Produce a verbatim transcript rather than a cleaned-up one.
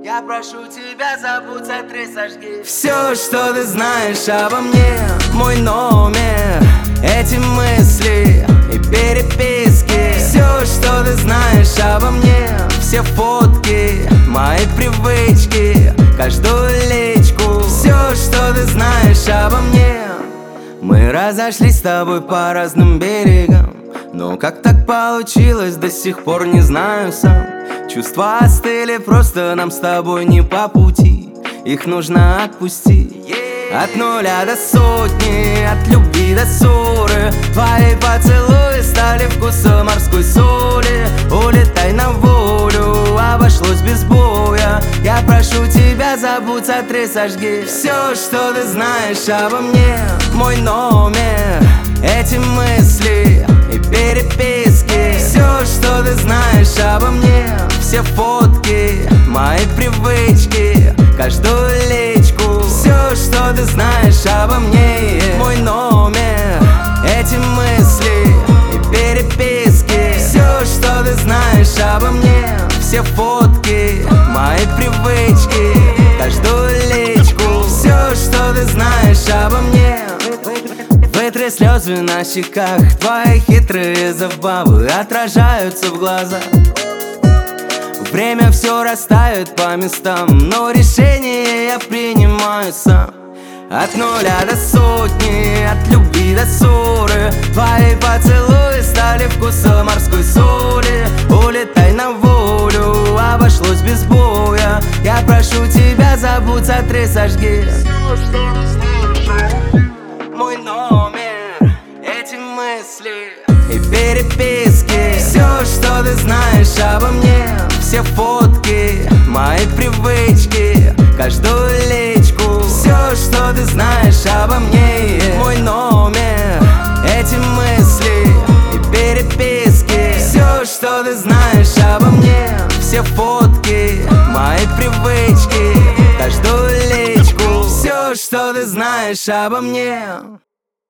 Я прошу тебя, забудь, сотри, сожги. Все, что ты знаешь обо мне, мой номер, эти мысли и переписки. Все, что ты знаешь обо мне, все фотки, мои привычки, каждую личку. Все, что ты знаешь обо мне. Мы разошлись с тобой по разным берегам, но как так получилось, до сих пор не знаю сам. Чувства остыли, просто нам с тобой не по пути. Их нужно отпустить. От нуля до сотни, от любви до ссоры. Твои поцелуи стали вкусом морской соли. Улетай на волю, обошлось без боя. Я прошу тебя, забудь, сотри, сожги. Все, что ты знаешь обо мне, мой номер, эти мысли и переписки. Все, что ты знаешь обо мне, все фотки, мои привычки, каждую личку. Все, что ты знаешь обо мне, мой номер, эти мысли и переписки. Все, что ты знаешь обо мне, все фотки, мои привычки, каждую личку. Все, что ты знаешь обо мне. Вытри слезы на щеках, твои хитрые забавы отражаются в глазах. Время все растает по местам, но решение я принимаю сам. От нуля до сотни, от любви до ссоры. Твои поцелуи стали вкусом морской соли. Улетай на волю, обошлось без боя. Я прошу тебя, забудь, сотри, сожги. Мой номер, эти мысли и переписки. Все, что ты знаешь обо мне, все фотки, мои привычки, каждую личку. Все, что ты знаешь обо мне, мой номер, эти мысли и переписки. Все, что ты знаешь обо мне, все фотки, мои привычки, каждую личку. Все, что ты знаешь обо мне.